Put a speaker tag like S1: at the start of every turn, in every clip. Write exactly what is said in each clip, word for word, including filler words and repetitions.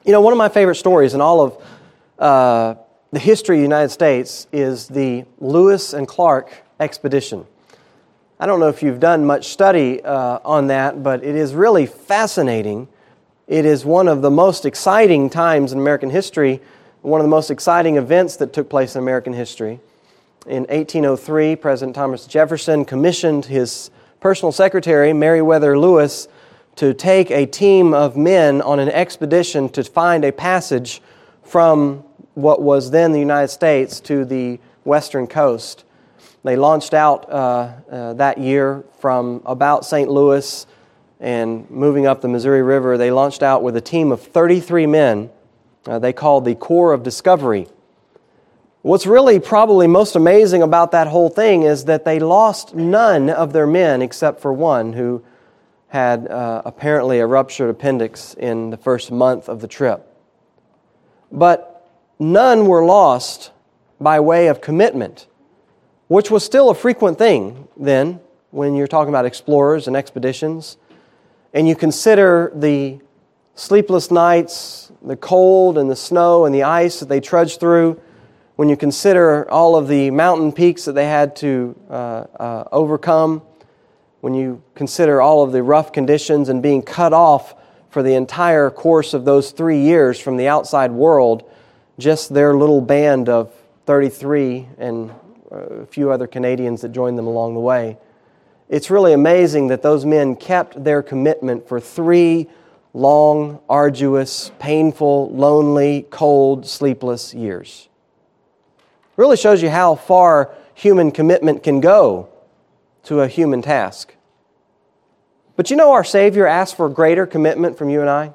S1: You know, one of my favorite stories in all of uh, the history of the United States is the Lewis and Clark expedition. I don't know if you've done much study uh, on that, but it is really fascinating. It is one of the most exciting times in American history, one of the most exciting events that took place in American history. In eighteen oh three, President Thomas Jefferson commissioned his personal secretary, Meriwether Lewis, to take a team of men on an expedition to find a passage from what was then the United States to the western coast. They launched out uh, uh, that year from about Saint Louis and moving up the Missouri River. They launched out with a team of thirty-three men uh, they called the Corps of Discovery. What's really probably most amazing about that whole thing is that they lost none of their men except for one who had uh, apparently a ruptured appendix in the first month of the trip. But none were lost by way of commitment, which was still a frequent thing then when you're talking about explorers and expeditions. And you consider the sleepless nights, the cold and the snow and the ice that they trudged through, when you consider all of the mountain peaks that they had to uh, uh, overcome, when you consider all of the rough conditions and being cut off for the entire course of those three years from the outside world, just their little band of thirty-three and a few other Canadians that joined them along the way. It's really amazing that those men kept their commitment for three long, arduous, painful, lonely, cold, sleepless years. It really shows you how far human commitment can go to a human task. But you know our Savior asked for greater commitment from you and I?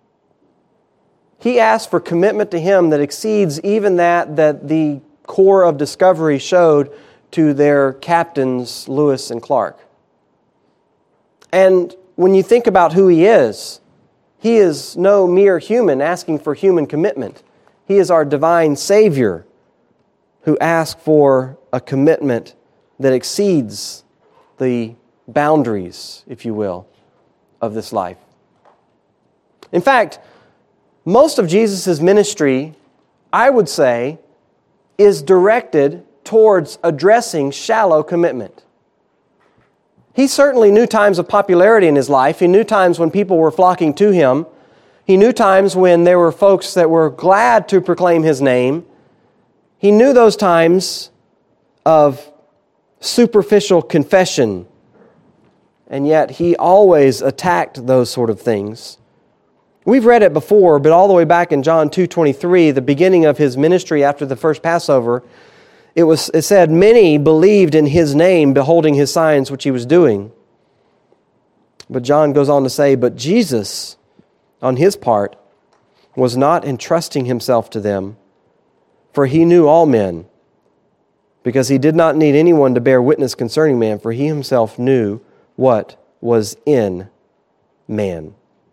S1: He asked for commitment to Him that exceeds even that that the Corps of Discovery showed to their captains, Lewis and Clark. And when you think about who He is, He is no mere human asking for human commitment. He is our divine Savior who asked for a commitment that exceeds the boundaries, if you will, of this life. In fact, most of Jesus' ministry, I would say, is directed towards addressing shallow commitment. He certainly knew times of popularity in His life. He knew times when people were flocking to Him. He knew times when there were folks that were glad to proclaim His name. He knew those times of superficial confession, and yet He always attacked those sort of things. We've read it before, but all the way back in John two twenty-three, the beginning of His ministry after the first Passover, it was it said, many believed in His name, beholding His signs which He was doing. But John goes on to say, but Jesus, on His part, was not entrusting Himself to them, for He knew all men, because He did not need anyone to bear witness concerning man, for He Himself knew what was in man.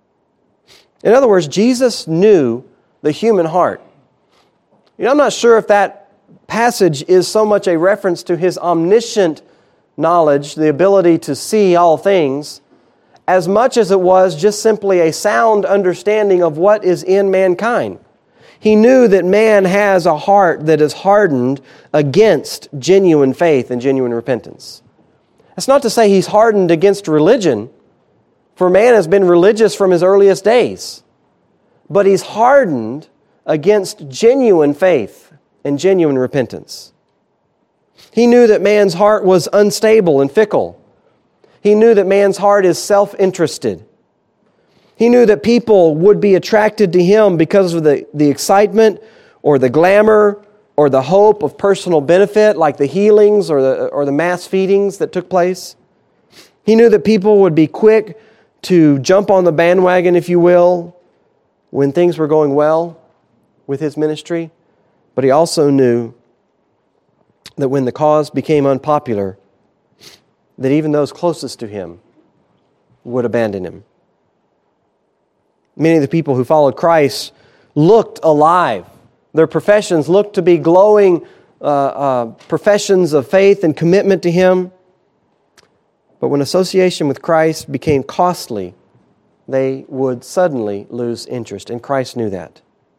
S1: In other words, Jesus knew the human heart. You know, I'm not sure if that passage is so much a reference to His omniscient knowledge, the ability to see all things, as much as it was just simply a sound understanding of what is in mankind. He knew that man has a heart that is hardened against genuine faith and genuine repentance. That's not to say He's hardened against religion, for man has been religious from his earliest days. But He's hardened against genuine faith and genuine repentance. He knew that man's heart was unstable and fickle. He knew that man's heart is self-interested. He knew that people would be attracted to Him because of the, the excitement or the glamour or the hope of personal benefit, like the healings or the, or the mass feedings that took place. He knew that people would be quick to jump on the bandwagon, if you will, when things were going well with His ministry. But He also knew that when the cause became unpopular, that even those closest to Him would abandon Him. Many of the people who followed Christ looked alive. Their professions looked to be glowing uh, uh, professions of faith and commitment to Him. But when association with Christ became costly, they would suddenly lose interest, and Christ knew that.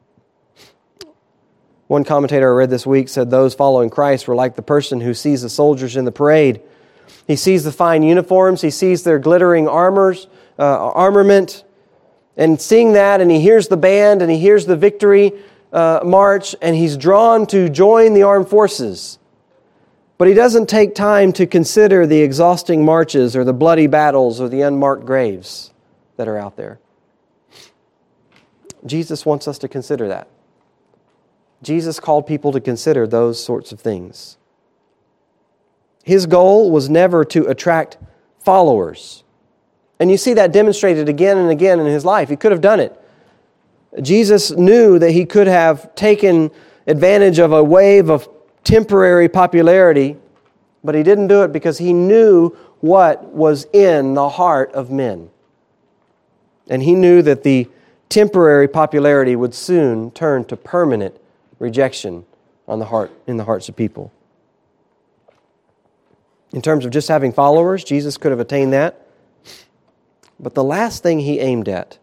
S1: One commentator I read this week said those following Christ were like the person who sees the soldiers in the parade. He sees the fine uniforms, he sees their glittering armors, uh, armament, and seeing that, and he hears the band, and he hears the victory uh, march, and he's drawn to join the armed forces. But he doesn't take time to consider the exhausting marches or the bloody battles or the unmarked graves that are out there. Jesus wants us to consider that. Jesus called people to consider those sorts of things. His goal was never to attract followers. And you see that demonstrated again and again in his life. He could have done it. Jesus knew that he could have taken advantage of a wave of temporary popularity, but he didn't do it because he knew what was in the heart of men. And he knew that the temporary popularity would soon turn to permanent rejection on the heart, in the hearts of people. In terms of just having followers, Jesus could have attained that. But the last thing he aimed at,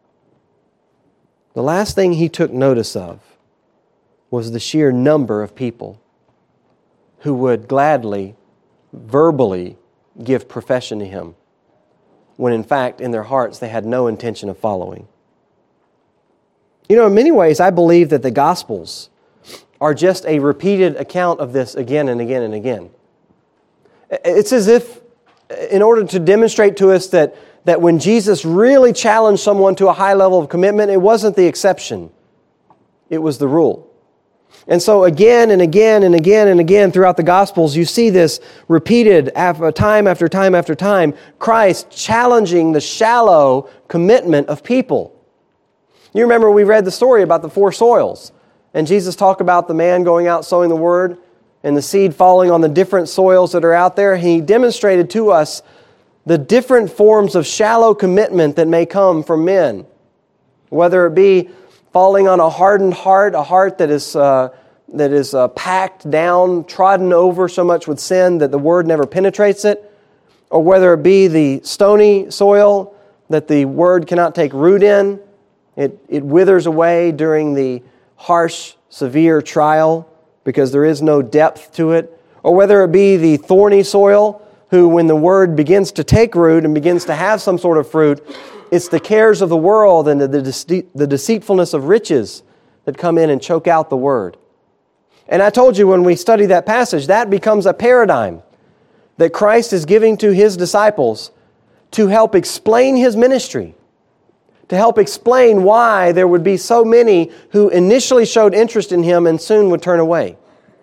S1: the last thing he took notice of, was the sheer number of people who would gladly, verbally give profession to him, when in fact, in their hearts, they had no intention of following. You know, in many ways, I believe that the Gospels are just a repeated account of this again and again and again. It's as if, in order to demonstrate to us that, that when Jesus really challenged someone to a high level of commitment, it wasn't the exception, it was the rule. And so again and again and again and again throughout the Gospels, you see this repeated time after time after time, Christ challenging the shallow commitment of people. You remember we read the story about the four soils, and Jesus talked about the man going out sowing the word and the seed falling on the different soils that are out there. He demonstrated to us the different forms of shallow commitment that may come from men, whether it be falling on a hardened heart, a heart that is uh, that is uh, packed down, trodden over so much with sin that the word never penetrates it, or whether it be the stony soil that the word cannot take root in, it, it withers away during the harsh, severe trial because there is no depth to it, or whether it be the thorny soil who, when the word begins to take root and begins to have some sort of fruit, it's the cares of the world and the, the, the deceitfulness of riches that come in and choke out the word. And I told you when we study that passage, that becomes a paradigm that Christ is giving to His disciples to help explain His ministry, to help explain why there would be so many who initially showed interest in Him and soon would turn away.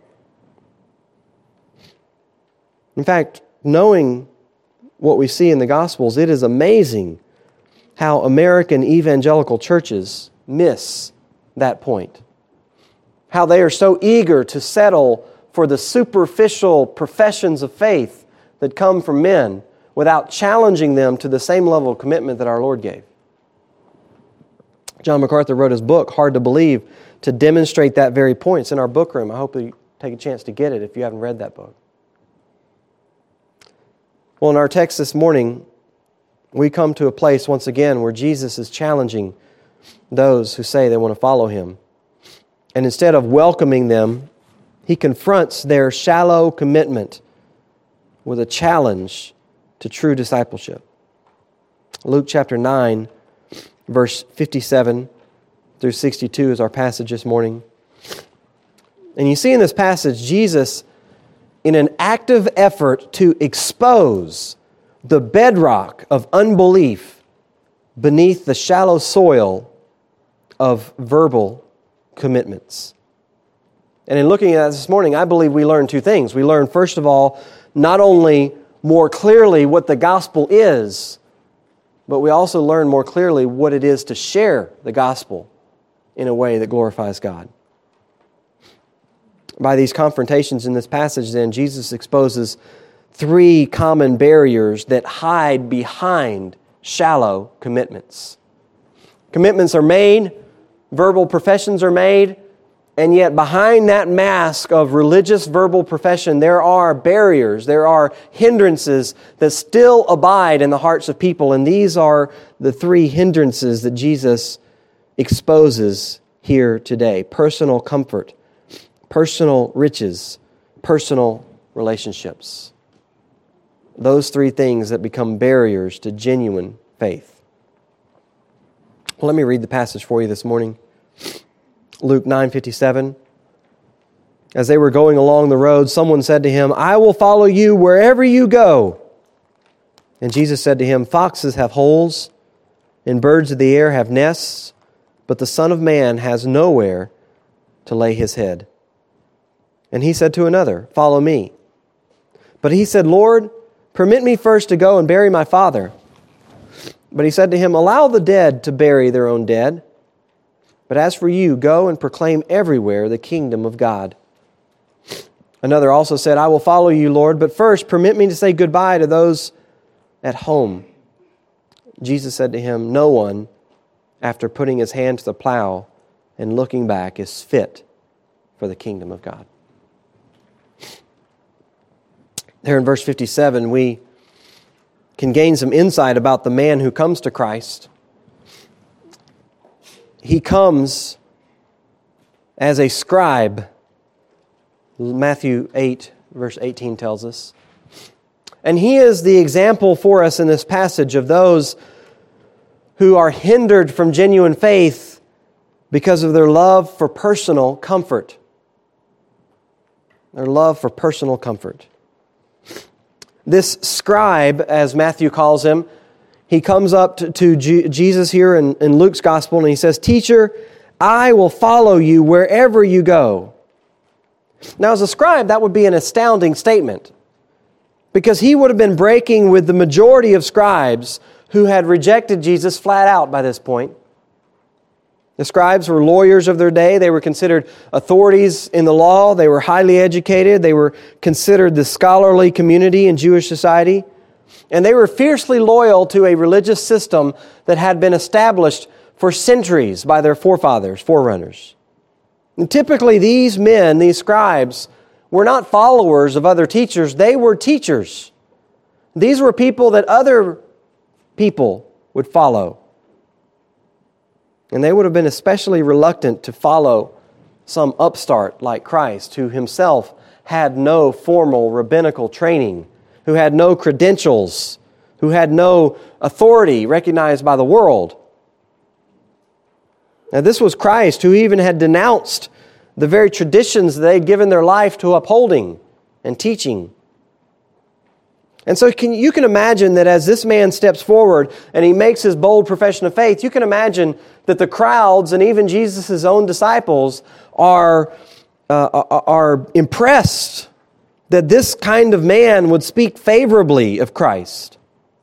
S1: In fact, knowing what we see in the Gospels, it is amazing how American evangelical churches miss that point. How they are so eager to settle for the superficial professions of faith that come from men without challenging them to the same level of commitment that our Lord gave. John MacArthur wrote his book, Hard to Believe, to demonstrate that very point. It's in our book room. I hope you take a chance to get it if you haven't read that book. Well, in our text this morning, we come to a place once again where Jesus is challenging those who say they want to follow Him. And instead of welcoming them, He confronts their shallow commitment with a challenge to true discipleship. Luke chapter nine, verse fifty-seven through sixty-two is our passage this morning. And you see in this passage, Jesus, in an active effort to expose the bedrock of unbelief beneath the shallow soil of verbal commitments. And in looking at that this morning, I believe we learn two things. We learn, first of all, not only more clearly what the gospel is, but we also learn more clearly what it is to share the gospel in a way that glorifies God. By these confrontations in this passage, then, Jesus exposes three common barriers that hide behind shallow commitments. Commitments are made, verbal professions are made, And yet behind that mask of religious verbal profession, there are barriers, there are hindrances that still abide in the hearts of people. And these are the three hindrances that Jesus exposes here today: personal comfort, personal riches, personal relationships. Those three things that become barriers to genuine faith. Well, let me read the passage for you this morning. Luke nine fifty-seven. As they were going along the road, someone said to him, "I will follow you wherever you go." And Jesus said to him, "Foxes have holes, and birds of the air have nests, but the Son of Man has nowhere to lay his head." And he said to another, "Follow me." But he said, "Lord, permit me first to go and bury my father." But he said to him, "Allow the dead to bury their own dead. But as for you, go and proclaim everywhere the kingdom of God." Another also said, "I will follow you, Lord, but first permit me to say goodbye to those at home." Jesus said to him, "No one, after putting his hand to the plow and looking back, is fit for the kingdom of God." There in verse fifty-seven, we can gain some insight about the man who comes to Christ. He comes as a scribe. Matthew eight, verse eighteen tells us. And he is the example for us in this passage of those who are hindered from genuine faith because of their love for personal comfort. Their love for personal comfort. This scribe, as Matthew calls him, he comes up to, to G- Jesus here in, in Luke's gospel and he says, "Teacher, I will follow you wherever you go." Now, as a scribe, that would be an astounding statement, because he would have been breaking with the majority of scribes who had rejected Jesus flat out by this point. The scribes were lawyers of their day. They were considered authorities in the law. They were highly educated. They were considered the scholarly community in Jewish society. And they were fiercely loyal to a religious system that had been established for centuries by their forefathers, forerunners. And typically these men, these scribes, were not followers of other teachers. They were teachers. These were people that other people would follow. And they would have been especially reluctant to follow some upstart like Christ, who himself had no formal rabbinical training, who had no credentials, who had no authority recognized by the world. Now, this was Christ who even had denounced the very traditions that they'd given their life to upholding and teaching. And so can, you can imagine that as this man steps forward and he makes his bold profession of faith, you can imagine that the crowds and even Jesus' own disciples are, uh, are impressed that this kind of man would speak favorably of Christ.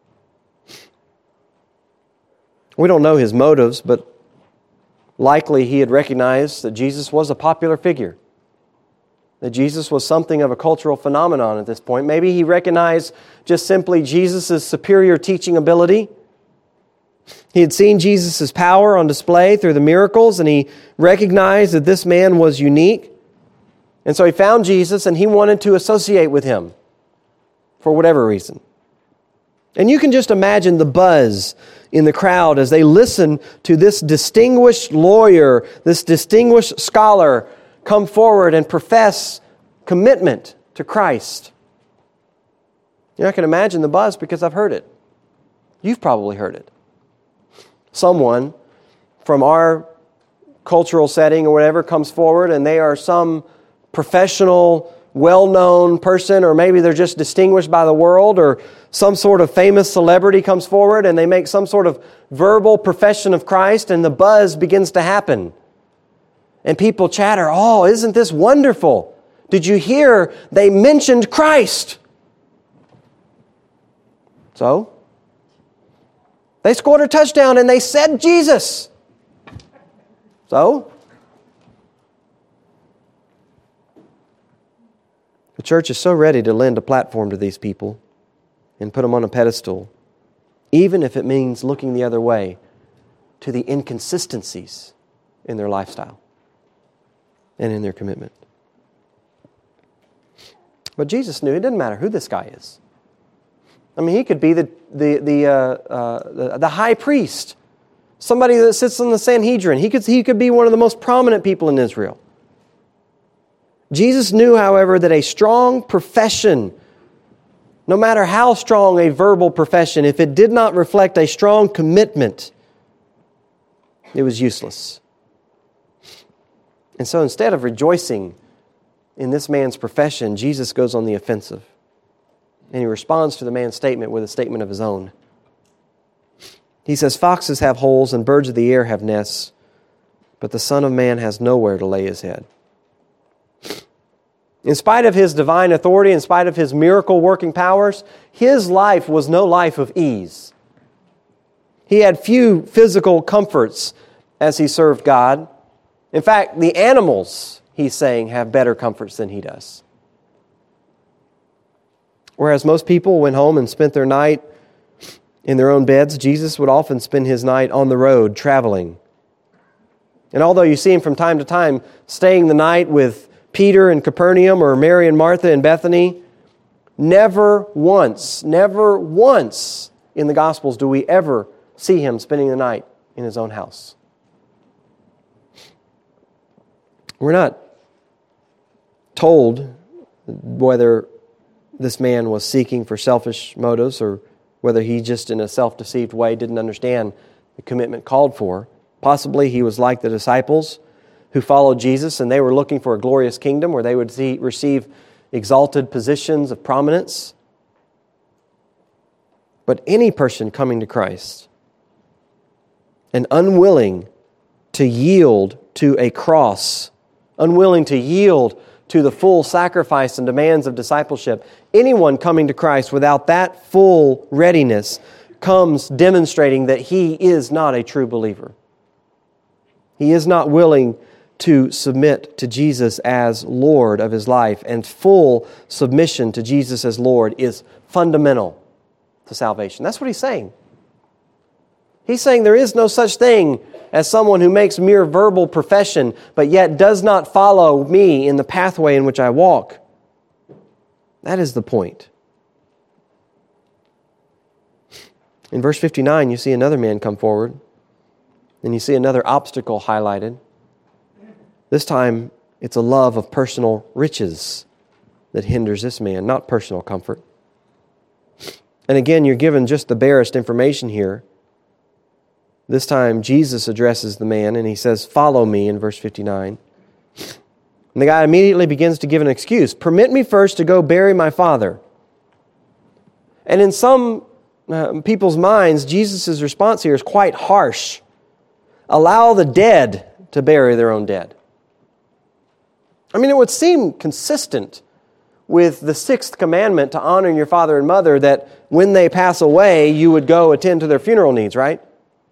S1: We don't know his motives, but likely he had recognized that Jesus was a popular figure, that Jesus was something of a cultural phenomenon at this point. Maybe he recognized just simply Jesus' superior teaching ability. He had seen Jesus' power on display through the miracles, and he recognized that this man was unique. And so he found Jesus, and he wanted to associate with him for whatever reason. And you can just imagine the buzz in the crowd as they listen to this distinguished lawyer, this distinguished scholar, come forward and profess commitment to Christ. You're not going to imagine the buzz because I've heard it. You've probably heard it. Someone from our cultural setting or whatever comes forward and they are some professional, well-known person, or maybe they're just distinguished by the world, or some sort of famous celebrity comes forward and they make some sort of verbal profession of Christ, and the buzz begins to happen. And people chatter, "Oh, isn't this wonderful? Did you hear they mentioned Christ?" So, they scored a touchdown and they said Jesus. So, the church is so ready to lend a platform to these people and put them on a pedestal, even if it means looking the other way to the inconsistencies in their lifestyle. and in their commitment. But Jesus knew it didn't matter who this guy is. I mean, he could be the the the uh, uh, the, the high priest, somebody that sits on the Sanhedrin. He could he could be one of the most prominent people in Israel. Jesus knew, however, that a strong profession, no matter how strong a verbal profession, if it did not reflect a strong commitment, it was useless. And so instead of rejoicing in this man's profession, Jesus goes on the offensive. And he responds to the man's statement with a statement of his own. He says, "Foxes have holes and birds of the air have nests, but the Son of Man has nowhere to lay his head." In spite of his divine authority, in spite of his miracle-working powers, his life was no life of ease. He had few physical comforts as he served God. In fact, the animals, he's saying, have better comforts than he does. Whereas most people went home and spent their night in their own beds, Jesus would often spend his night on the road traveling. And although you see him from time to time staying the night with Peter in Capernaum or Mary and Martha in Bethany, never once, never once in the Gospels do we ever see him spending the night in his own house. We're not told whether this man was seeking for selfish motives or whether he just in a self-deceived way didn't understand the commitment called for. Possibly he was like the disciples who followed Jesus and they were looking for a glorious kingdom where they would see, receive exalted positions of prominence. But any person coming to Christ and unwilling to yield to a cross, unwilling to yield to the full sacrifice and demands of discipleship, anyone coming to Christ without that full readiness comes demonstrating that he is not a true believer. He is not willing to submit to Jesus as Lord of his life, and full submission to Jesus as Lord is fundamental to salvation. That's what he's saying. He's saying there is no such thing as someone who makes mere verbal profession, but yet does not follow me in the pathway in which I walk. That is the point. In verse fifty-nine, you see another man come forward, and you see another obstacle highlighted. This time, it's a love of personal riches that hinders this man, not personal comfort. And again, you're given just the barest information here. This time, Jesus addresses the man, and he says, "Follow me," in verse fifty-nine. And the guy immediately begins to give an excuse. "Permit me first to go bury my father." And in some uh, people's minds, Jesus' response here is quite harsh. Allow the dead to bury their own dead. I mean, it would seem consistent with the sixth commandment to honor your father and mother that when they pass away, you would go attend to their funeral needs, right?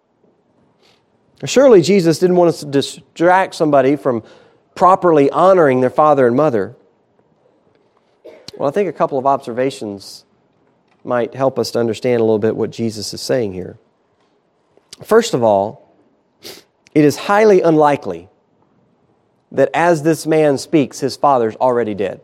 S1: Surely Jesus didn't want us to distract somebody from properly honoring their father and mother. Well, I think a couple of observations might help us to understand a little bit what Jesus is saying here. First of all, it is highly unlikely that as this man speaks, his father's already dead.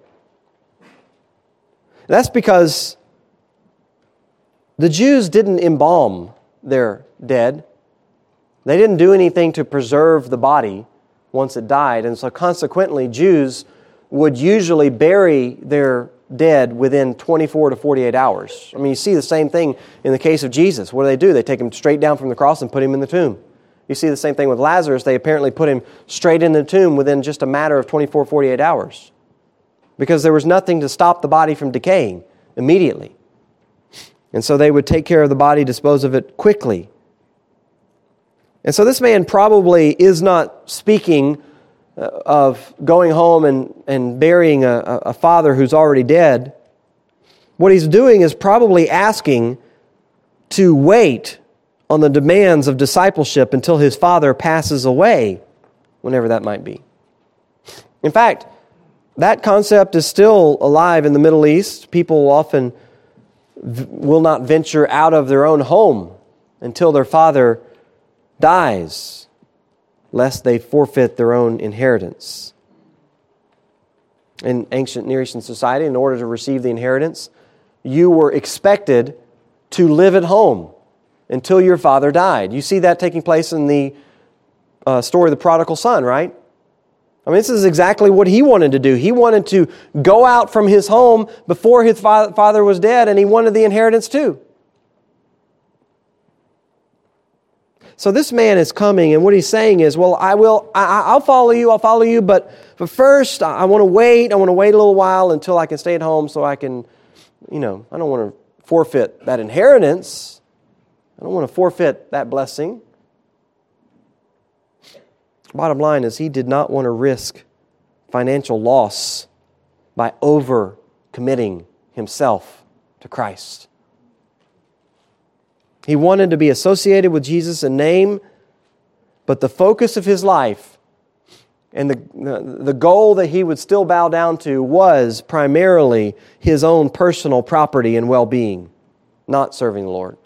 S1: That's because the Jews didn't embalm their dead. They didn't do anything to preserve the body once it died. And so consequently, Jews would usually bury their dead within twenty-four to forty-eight hours. I mean, you see the same thing in the case of Jesus. What do they do? They take him straight down from the cross and put him in the tomb. You see the same thing with Lazarus. They apparently put him straight in the tomb within just a matter of twenty-four, forty-eight hours. Because there was nothing to stop the body from decaying immediately. And so they would take care of the body, dispose of it quickly. And so this man probably is not speaking of going home and, and burying a, a father who's already dead. What he's doing is probably asking to wait on the demands of discipleship until his father passes away, whenever that might be. In fact, that concept is still alive in the Middle East. People often v- will not venture out of their own home until their father dies, lest they forfeit their own inheritance. In ancient Near Eastern society, in order to receive the inheritance, you were expected to live at home until your father died. You see that taking place in the uh, story of the prodigal son, right? I mean, this is exactly what he wanted to do. He wanted to go out from his home before his fa- father was dead, and he wanted the inheritance too. So this man is coming, and what he's saying is, well, I will, I, I'll follow you, I'll follow you, but, but first, I, I want to wait, I want to wait a little while until I can stay at home so I can, you know, I don't want to forfeit that inheritance. I don't want to forfeit that blessing. Bottom line is, he did not want to risk financial loss by over-committing himself to Christ. He wanted to be associated with Jesus in name, but the focus of his life and the, the, the goal that he would still bow down to was primarily his own personal property and well-being, not serving the Lord.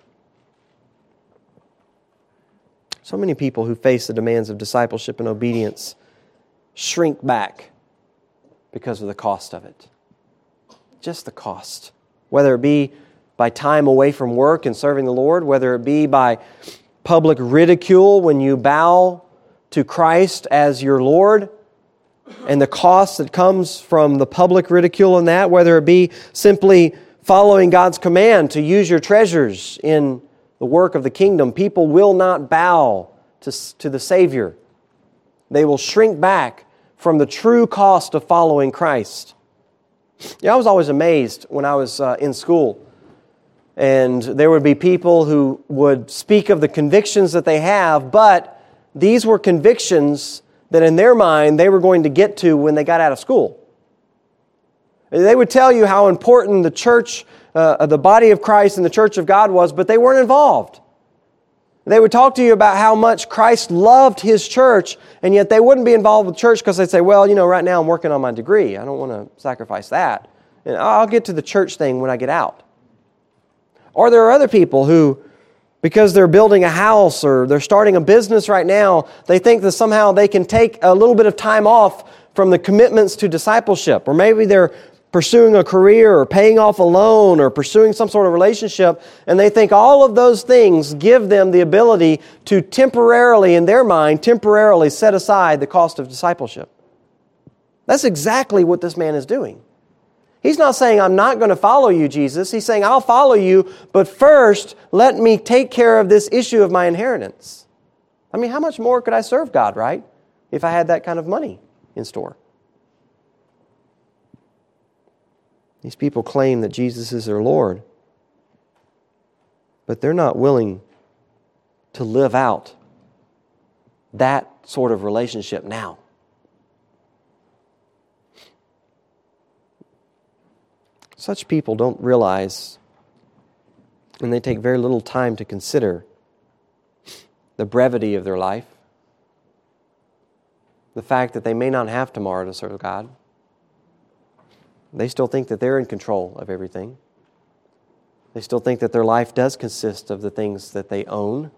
S1: So many people who face the demands of discipleship and obedience shrink back because of the cost of it. Just the cost. Whether it be by time away from work and serving the Lord, whether it be by public ridicule when you bow to Christ as your Lord, and the cost that comes from the public ridicule in that, whether it be simply following God's command to use your treasures in the work of the kingdom. People will not bow to, to the Savior. They will shrink back from the true cost of following Christ. Yeah, I was always amazed when I was uh, in school. And there would be people who would speak of the convictions that they have, but these were convictions that in their mind they were going to get to when they got out of school. They would tell you how important the church, uh, the body of Christ and the church of God was, but they weren't involved. They would talk to you about how much Christ loved His church, and yet they wouldn't be involved with church because they'd say, well, you know, right now I'm working on my degree. I don't want to sacrifice that. And I'll get to the church thing when I get out. Or there are other people who, because they're building a house or they're starting a business right now, they think that somehow they can take a little bit of time off from the commitments to discipleship. Or maybe they're pursuing a career or paying off a loan or pursuing some sort of relationship, and they think all of those things give them the ability to temporarily, in their mind, temporarily set aside the cost of discipleship. That's exactly what this man is doing. He's not saying, I'm not going to follow you, Jesus. He's saying, I'll follow you, but first, let me take care of this issue of my inheritance. I mean, how much more could I serve God, right, if I had that kind of money in store? These people claim that Jesus is their Lord, but they're not willing to live out that sort of relationship now. Such people don't realize, and they take very little time to consider, the brevity of their life, the fact that they may not have tomorrow to serve God. They still think that they're in control of everything. They still think that their life does consist of the things that they own.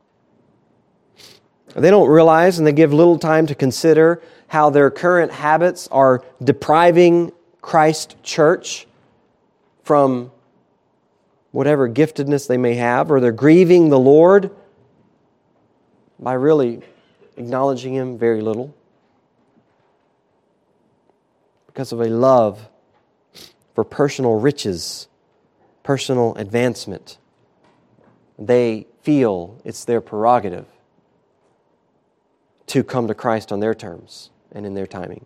S1: They don't realize, and they give little time to consider, how their current habits are depriving Christ Church from whatever giftedness they may have, or they're grieving the Lord by really acknowledging Him very little because of a love for personal riches, personal advancement. They feel it's their prerogative to come to Christ on their terms and in their timing.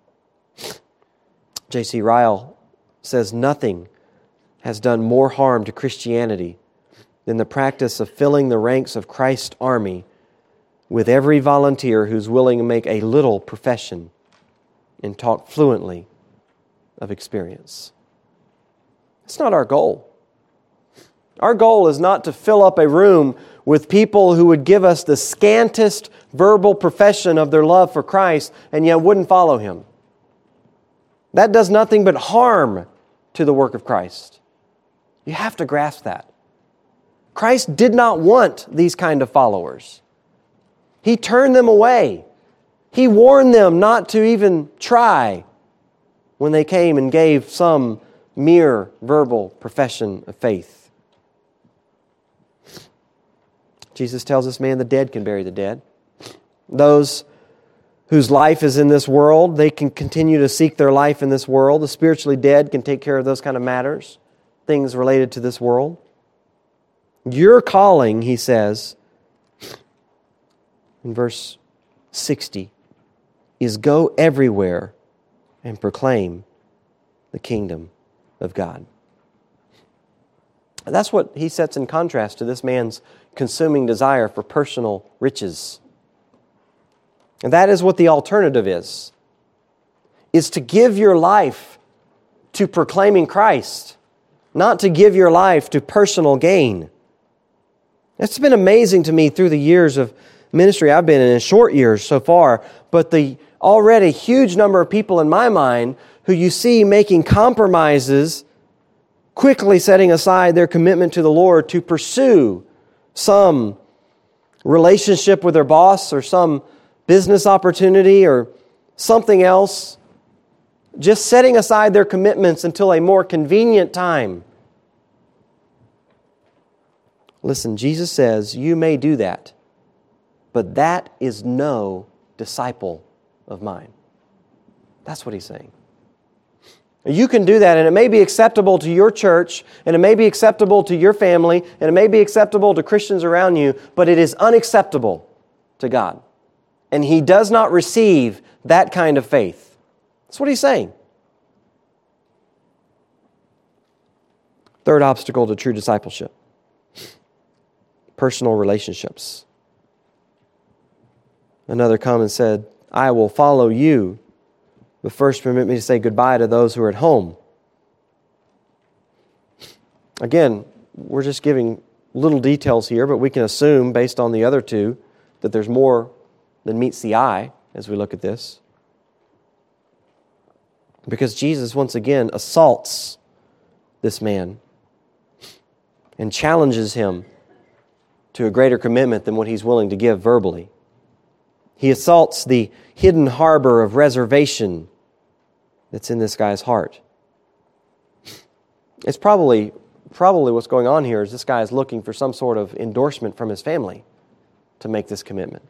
S1: J C Ryle says nothing has done more harm to Christianity than the practice of filling the ranks of Christ's army with every volunteer who's willing to make a little profession and talk fluently of experience. It's not our goal. Our goal is not to fill up a room with people who would give us the scantest verbal profession of their love for Christ and yet wouldn't follow Him. That does nothing but harm to the work of Christ. You have to grasp that. Christ did not want these kind of followers. He turned them away. He warned them not to even try. when they came and gave some mere verbal profession of faith. Jesus tells this man the dead can bury the dead. Those whose life is in this world, they can continue to seek their life in this world. The spiritually dead can take care of those kind of matters, things related to this world. Your calling, he says, in verse sixty, is go everywhere and proclaim the kingdom of God. And that's what he sets in contrast to this man's consuming desire for personal riches. And that is what the alternative is, is to give your life to proclaiming Christ, not to give your life to personal gain. It's been amazing to me through the years of ministry I've been in, in short years so far, but the already huge number of people in my mind who you see making compromises, quickly setting aside their commitment to the Lord to pursue some relationship with their boss or some business opportunity or something else, just setting aside their commitments until a more convenient time. Listen, Jesus says you may do that, but that is no disciple of mine. That's what he's saying. You can do that, and it may be acceptable to your church, and it may be acceptable to your family, and it may be acceptable to Christians around you, but it is unacceptable to God. And He does not receive that kind of faith. That's what He's saying. Third obstacle to true discipleship: personal relationships. Another come and said, I will follow you, but first permit me to say goodbye to those who are at home. Again, we're just giving little details here, but we can assume, based on the other two, that there's more than meets the eye as we look at this. Because Jesus, once again, assaults this man and challenges him to a greater commitment than what he's willing to give verbally. He assaults the hidden harbor of reservation that's in this guy's heart. It's probably, probably what's going on here is this guy is looking for some sort of endorsement from his family to make this commitment.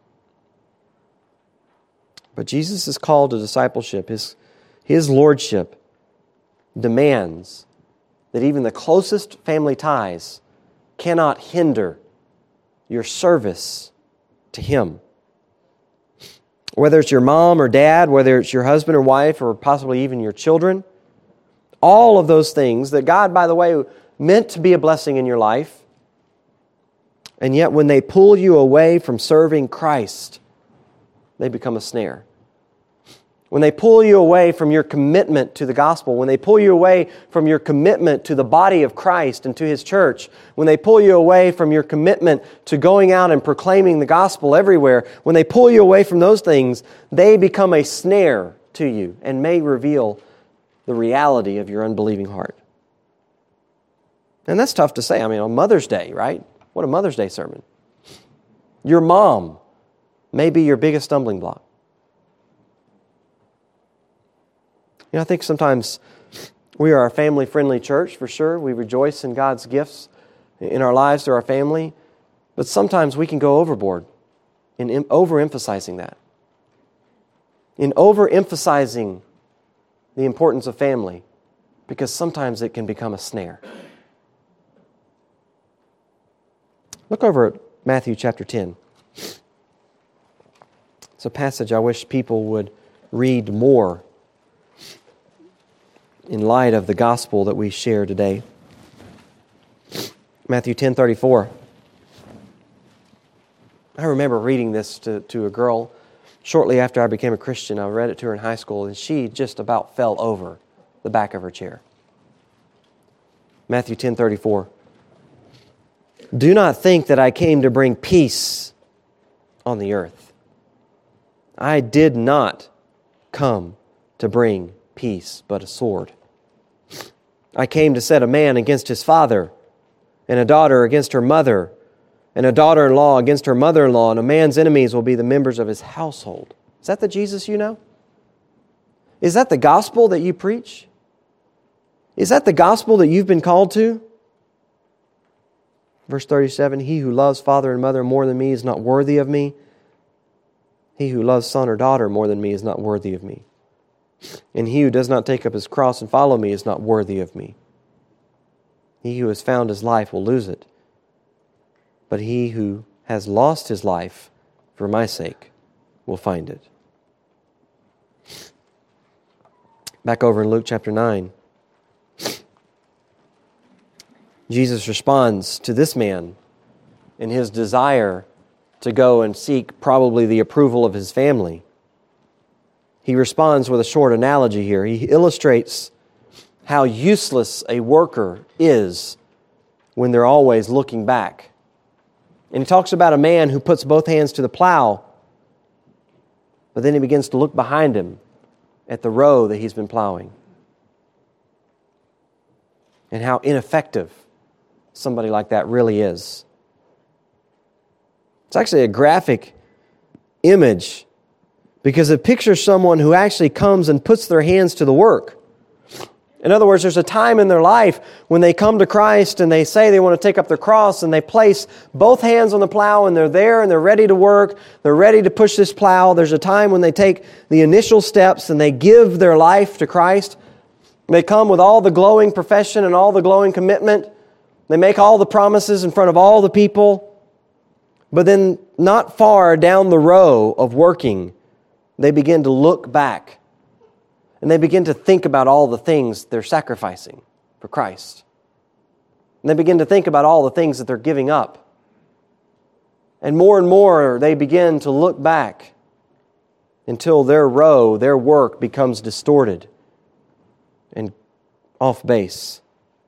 S1: But Jesus' call to discipleship, his, his lordship, demands that even the closest family ties cannot hinder your service to Him. Whether it's your mom or dad, whether it's your husband or wife, or possibly even your children, all of those things that God, by the way, meant to be a blessing in your life, and yet when they pull you away from serving Christ, they become a snare. When they pull you away from your commitment to the gospel, when they pull you away from your commitment to the body of Christ and to His church, when they pull you away from your commitment to going out and proclaiming the gospel everywhere, when they pull you away from those things, they become a snare to you and may reveal the reality of your unbelieving heart. And that's tough to say. I mean, on Mother's Day, right? What a Mother's Day sermon. Your mom may be your biggest stumbling block. You know, I think sometimes we are a family-friendly church, for sure. We rejoice in God's gifts in our lives to our family. But sometimes we can go overboard in overemphasizing that. In overemphasizing the importance of family, because sometimes it can become a snare. Look over at Matthew chapter ten. It's a passage I wish people would read more in light of the gospel that we share today. Matthew ten thirty-four. I remember reading this to, to a girl shortly after I became a Christian. I read it to her in high school, and she just about fell over the back of her chair. Matthew ten thirty-four. Do not think that I came to bring peace on the earth. I did not come to bring peace, but a sword. I came to set a man against his father, and a daughter against her mother, and a daughter-in-law against her mother-in-law, and a man's enemies will be the members of his household. Is that the Jesus you know? Is that the gospel that you preach? Is that the gospel that you've been called to? Verse thirty-seven, he who loves father and mother more than me is not worthy of me. He who loves son or daughter more than me is not worthy of me. And he who does not take up his cross and follow me is not worthy of me. He who has found his life will lose it, but he who has lost his life for my sake will find it. Back over in Luke chapter nine. Jesus responds to this man in his desire to go and seek probably the approval of his family. He responds with a short analogy here. He illustrates how useless a worker is when they're always looking back. And he talks about a man who puts both hands to the plow, but then he begins to look behind him at the row that he's been plowing. And how ineffective somebody like that really is. It's actually a graphic image because it pictures someone who actually comes and puts their hands to the work. In other words, there's a time in their life when they come to Christ and they say they want to take up their cross and they place both hands on the plow and they're there and they're ready to work. They're ready to push this plow. There's a time when they take the initial steps and they give their life to Christ. They come with all the glowing profession and all the glowing commitment. They make all the promises in front of all the people. But then not far down the row of working, they begin to look back. And they begin to think about all the things they're sacrificing for Christ. And they begin to think about all the things that they're giving up. And more and more they begin to look back until their row, their work becomes distorted and off base.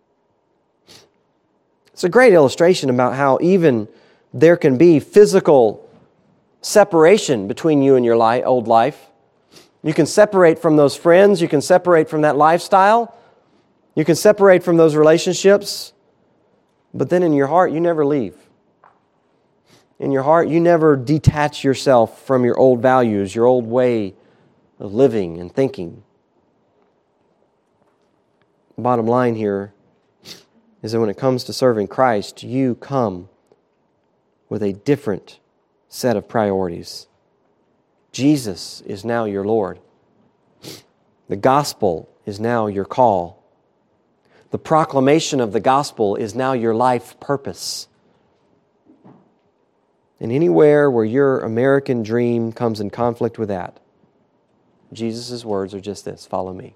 S1: It's a great illustration about how even there can be physical separation between you and your li- old life. You can separate from those friends. You can separate from that lifestyle. You can separate from those relationships. But then in your heart, you never leave. In your heart, you never detach yourself from your old values, your old way of living and thinking. Bottom line here is that when it comes to serving Christ, you come with a different set of priorities. Jesus is now your Lord. The gospel is now your call. The proclamation of the gospel is now your life purpose. And anywhere where your American dream comes in conflict with that, Jesus' words are just this: follow me.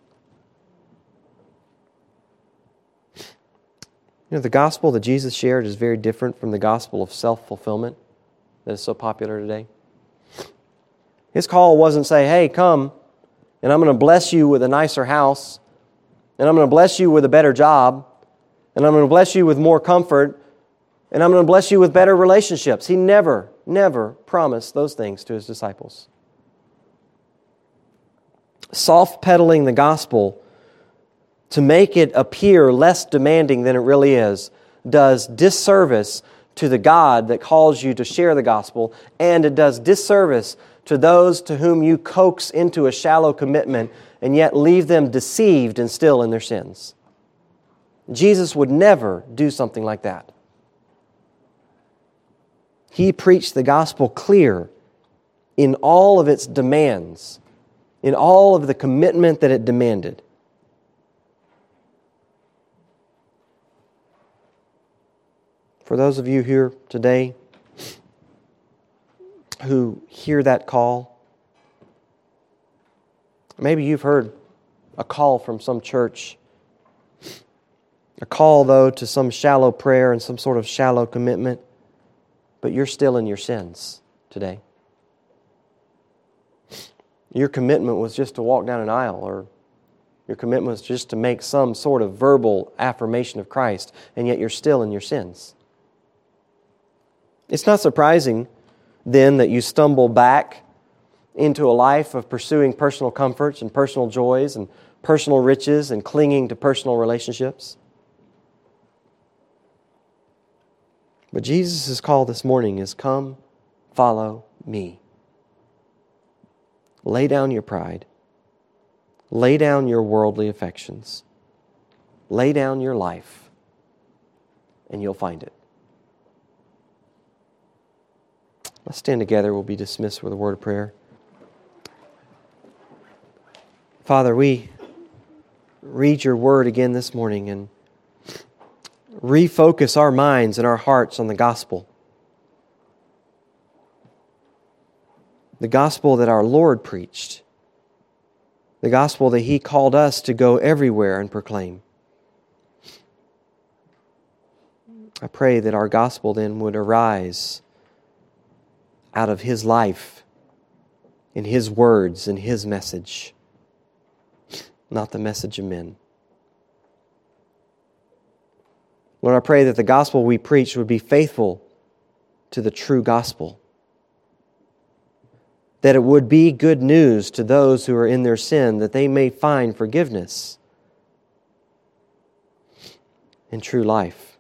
S1: You know, the gospel that Jesus shared is very different from the gospel of self-fulfillment that is so popular today. His call wasn't say, hey, come, and I'm going to bless you with a nicer house, and I'm going to bless you with a better job, and I'm going to bless you with more comfort, and I'm going to bless you with better relationships. He never, never promised those things to His disciples. Soft-pedaling the gospel to make it appear less demanding than it really is does disservice to the God that calls you to share the gospel, and it does disservice to those to whom you coax into a shallow commitment and yet leave them deceived and still in their sins. Jesus would never do something like that. He preached the gospel clear in all of its demands, in all of the commitment that it demanded. For those of you here today who hear that call, maybe you've heard a call from some church, a call, though, to some shallow prayer and some sort of shallow commitment, but you're still in your sins today. Your commitment was just to walk down an aisle, or your commitment was just to make some sort of verbal affirmation of Christ, and yet you're still in your sins. It's not surprising, then, that you stumble back into a life of pursuing personal comforts and personal joys and personal riches and clinging to personal relationships. But Jesus' call this morning is, come, follow me. Lay down your pride. Lay down your worldly affections. Lay down your life, and you'll find it. Let's stand together. We'll be dismissed with a word of prayer. Father, we read your word again this morning and refocus our minds and our hearts on the gospel. The gospel that our Lord preached. The gospel that He called us to go everywhere and proclaim. I pray that our gospel then would arise out of His life, in His words, and His message, not the message of men. Lord, I pray that the gospel we preach would be faithful to the true gospel. That it would be good news to those who are in their sin, that they may find forgiveness and true life.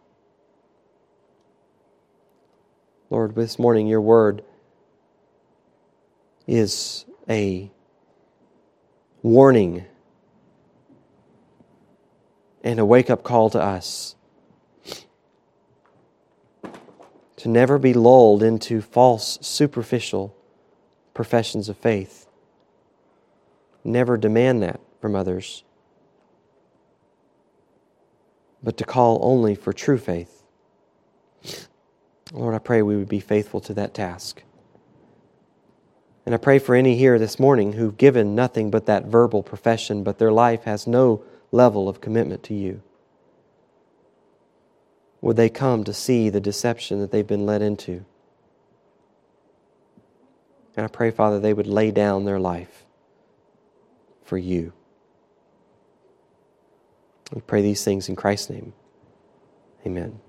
S1: Lord, this morning your word is a warning and a wake-up call to us to never be lulled into false, superficial professions of faith. Never demand that from others, but to call only for true faith. Lord, I pray we would be faithful to that task. And I pray for any here this morning who've given nothing but that verbal profession, but their life has no level of commitment to you. Would they come to see the deception that they've been led into? And I pray, Father, they would lay down their life for you. We pray these things in Christ's name. Amen.